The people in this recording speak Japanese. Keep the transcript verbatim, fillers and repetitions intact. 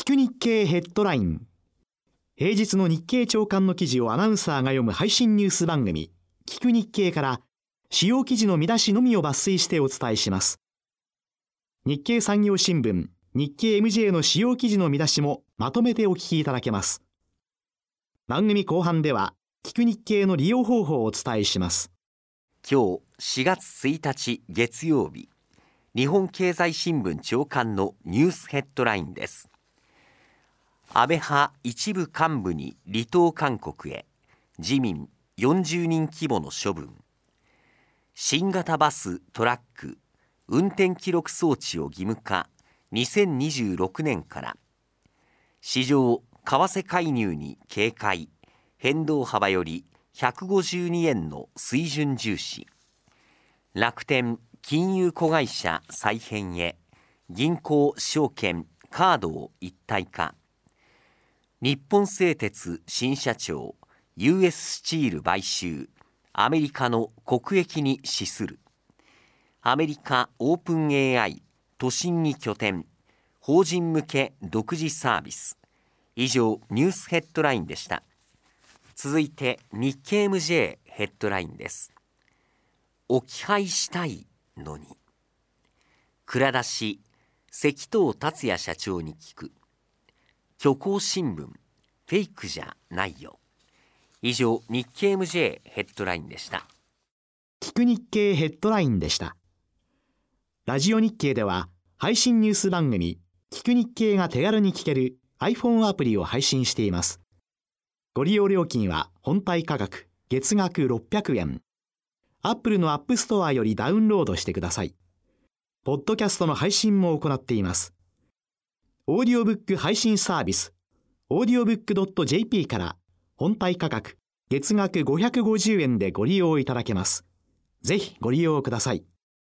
く日経ヘッドライン。平日の日経朝刊の記事をアナウンサーが読む配信ニュース番組、聞く日経から主要記事の見出しのみを抜粋してお伝えします。日経産業新聞、日経 エムジェー の主要記事の見出しもまとめてお聞きいただけます。番組後半では、聞く日経の利用方法をお伝えします。 今日しがつついたち月曜日、日本経済新聞朝刊のニュースヘッドラインです。安倍派一部幹部に離党勧告へ、自民よんじゅうにん規模の処分。新型バス・トラック運転記録装置を義務化、にせんにじゅうろくねんから。市場為替介入に警戒、変動幅よりひゃくごじゅうにえんの水準重視。楽天金融子会社再編へ、銀行証券カードを一体化。日本製鉄新社長 ユーエス スチール買収、アメリカの国益に資する。アメリカオープン エーアイ 都心に拠点、法人向け独自サービス。以上ニュースヘッドラインでした。続いて日経 エムジェー ヘッドラインです。置き配したいのに。蔵出し、関東達也社長に聞く。虚構新聞、フェイクじゃないよ。以上日経 エムジェー ヘッドラインでした。 聞く日経ヘッドラインでした。ラジオ日経では配信ニュース番組、聞く日経が手軽に聞ける iPhone アプリを配信しています。ご利用料金は本体価格月額ろっぴゃくえん。Apple の App Store よりダウンロードしてください。ポッドキャストの配信も行っています。オーディオブック配信サービス、オーディオブックドットジェーピー から本体価格月額ごひゃくごじゅうえんでご利用いただけます。ぜひご利用ください。